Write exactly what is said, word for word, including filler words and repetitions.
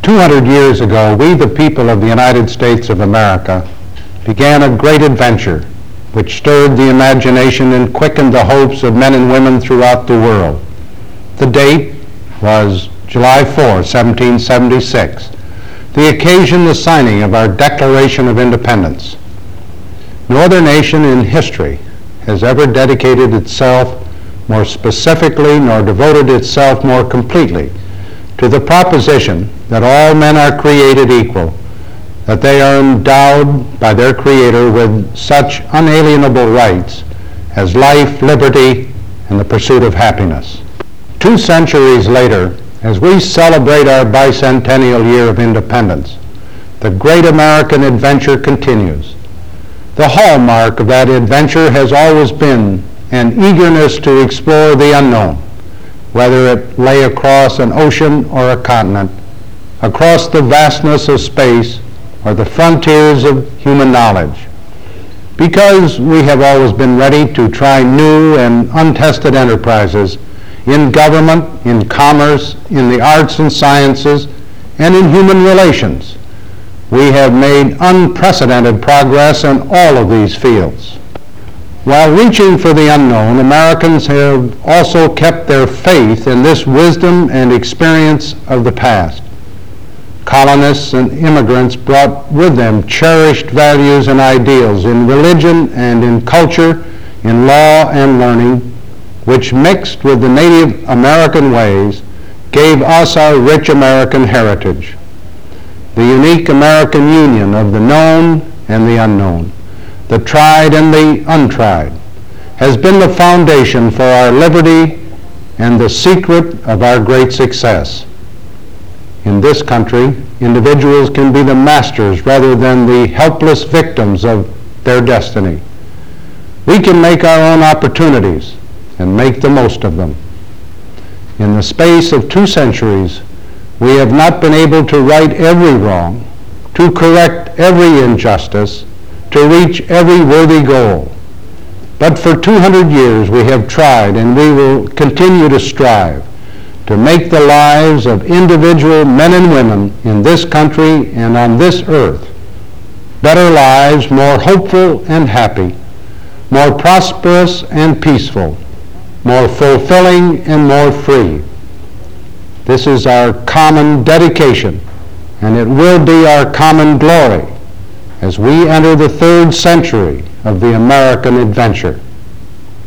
two hundred years ago, we, the people of the United States of America, began a great adventure which stirred the imagination and quickened the hopes of men and women throughout the world. The date was July fourth, seventeen seventy-six. The occasion, the signing of our Declaration of Independence. No other nation in history has ever dedicated itself more specifically nor devoted itself more completely to the proposition that all men are created equal, that they are endowed by their Creator with such unalienable rights as life, liberty, and the pursuit of happiness. Two centuries later, as we celebrate our bicentennial year of independence, the great American adventure continues. The hallmark of that adventure has always been an eagerness to explore the unknown, whether it lay across an ocean or a continent, across the vastness of space or the frontiers of human knowledge. Because we have always been ready to try new and untested enterprises in government, in commerce, in the arts and sciences, and in human relations, we have made unprecedented progress in all of these fields. While reaching for the unknown, Americans have also kept their faith in this wisdom and experience of the past. Colonists and immigrants brought with them cherished values and ideals in religion and in culture, in law and learning, which mixed with the native American ways gave us our rich American heritage. The unique American union of the known and the unknown, the tried and the untried, has been the foundation for our liberty and the secret of our great success. In this country, individuals can be the masters rather than the helpless victims of their destiny. We can make our own opportunities and make the most of them. In the space of two centuries, we have not been able to right every wrong, to correct every injustice, to reach every worthy goal. But for two hundred years we have tried, and we will continue to strive to make the lives of individual men and women in this country and on this earth better lives, more hopeful and happy, more prosperous and peaceful, more fulfilling and more free. This is our common dedication, and it will be our common glory as we enter the third century of the American adventure.